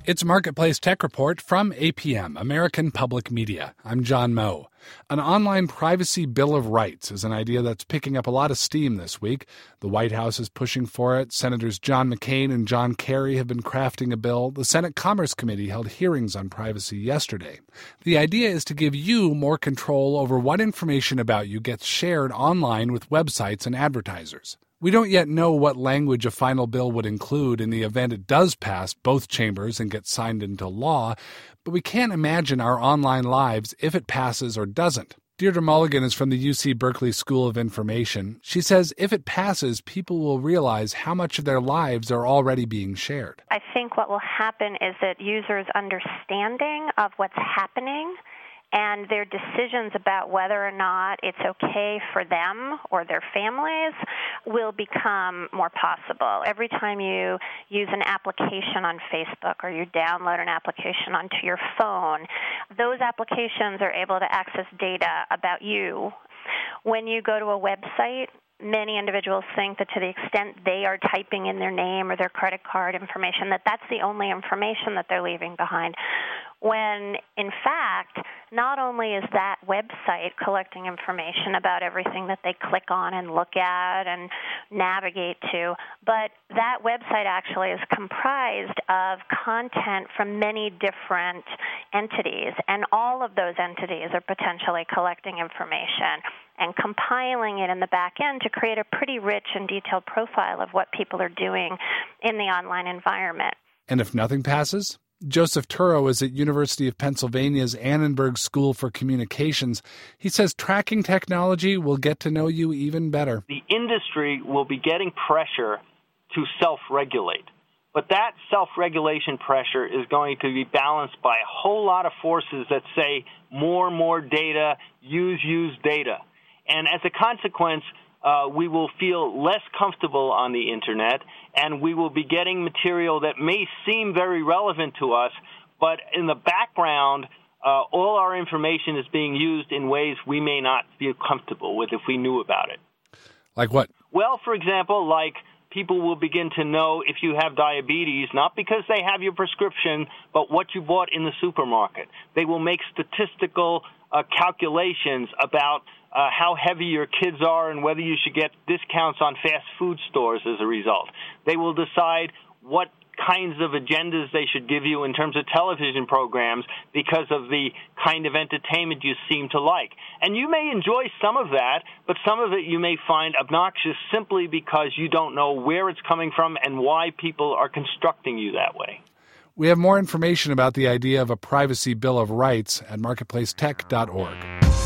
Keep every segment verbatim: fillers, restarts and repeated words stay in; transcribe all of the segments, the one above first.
It's Marketplace Tech Report from A P M, American Public Media. I'm John Moe. An online privacy bill of rights is an idea that's picking up a lot of steam this week. The White House is pushing for it. Senators John McCain and John Kerry have been crafting a bill. The Senate Commerce Committee held hearings on privacy yesterday. The idea is to give you more control over what information about you gets shared online with websites and advertisers. We don't yet know what language a final bill would include in the event it does pass both chambers and gets signed into law, but we can't imagine our online lives if it passes or doesn't. Deirdre Mulligan is from the U C Berkeley School of Information. She says if it passes, people will realize how much of their lives are already being shared. I think what will happen is that users' understanding of what's happening and their decisions about whether or not it's okay for them or their families will become more possible. Every time you use an application on Facebook or you download an application onto your phone, those applications are able to access data about you. When you go to a website, many individuals think that to the extent they are typing in their name or their credit card information, that that's the only information that they're leaving behind. When, in fact, not only is that website collecting information about everything that they click on and look at and navigate to, but that website actually is comprised of content from many different entities, and all of those entities are potentially collecting information and compiling it in the back end to create a pretty rich and detailed profile of what people are doing in the online environment. And if nothing passes? Joseph Turo is at University of Pennsylvania's Annenberg School for Communications. He says tracking technology will get to know you even better. The industry will be getting pressure to self-regulate. But that self-regulation pressure is going to be balanced by a whole lot of forces that say more, more data, use, use data. And as a consequence, uh, we will feel less comfortable on the Internet, and we will be getting material that may seem very relevant to us, but in the background, uh, all our information is being used in ways we may not feel comfortable with if we knew about it. Like what? Well, for example, like people will begin to know if you have diabetes, not because they have your prescription, but what you bought in the supermarket. They will make statistical uh, calculations about uh, how heavy your kids are and whether you should get discounts on fast food stores as a result. They will decide what kinds of agendas they should give you in terms of television programs because of the kind of entertainment you seem to like. And you may enjoy some of that, but some of it you may find obnoxious simply because you don't know where it's coming from and why people are constructing you that way. We have more information about the idea of a privacy bill of rights at marketplace tech dot org.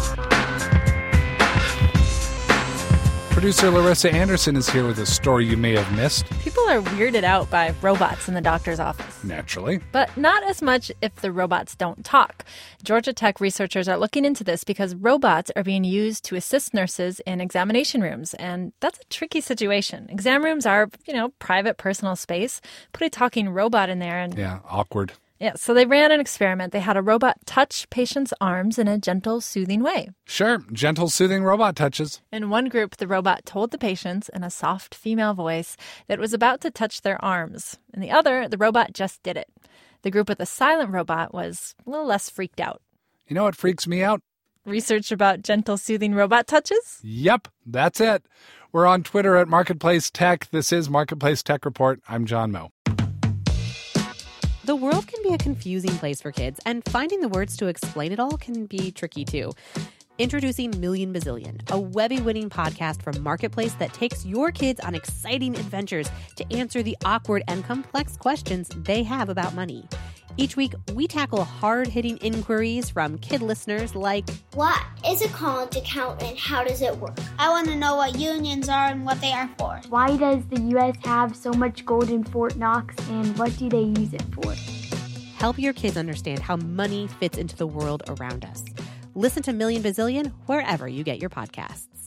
Producer Larissa Anderson is here with a story you may have missed. People are weirded out by robots in the doctor's office. Naturally. But not as much if the robots don't talk. Georgia Tech researchers are looking into this because robots are being used to assist nurses in examination rooms. And that's a tricky situation. Exam rooms are, you know, private personal space. Put a talking robot in there and... Yeah, awkward. Yeah, so they ran an experiment. They had a robot touch patients' arms in a gentle, soothing way. Sure, gentle, soothing robot touches. In one group, the robot told the patients in a soft female voice that it was about to touch their arms. In the other, the robot just did it. The group with a silent robot was a little less freaked out. You know what freaks me out? Research about gentle, soothing robot touches? Yep, that's it. We're on Twitter at Marketplace Tech. This is Marketplace Tech Report. I'm John Moe. The world can be a confusing place for kids, and finding the words to explain it all can be tricky too. Introducing Million Bazillion, a Webby-winning podcast from Marketplace that takes your kids on exciting adventures to answer the awkward and complex questions they have about money. Each week, we tackle hard-hitting inquiries from kid listeners like, what is a college account and how does it work? I want to know what unions are and what they are for. Why does the U S have so much gold in Fort Knox and what do they use it for? Help your kids understand how money fits into the world around us. Listen to Million Bazillion wherever you get your podcasts.